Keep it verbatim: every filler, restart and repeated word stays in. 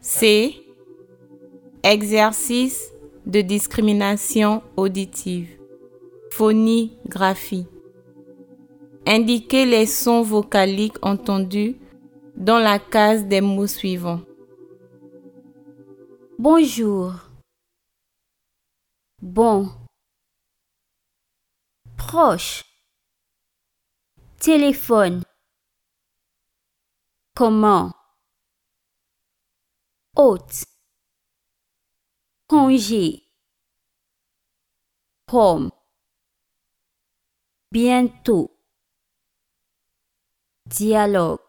C. Exercice de discrimination auditive. Phonigraphie. Indiquez les sons vocaliques entendus dans la case des mots suivants. Bonjour. Bon. Proche. Téléphone. Comment. Hôte. Congé. Pomme. Bientôt. Dialogue.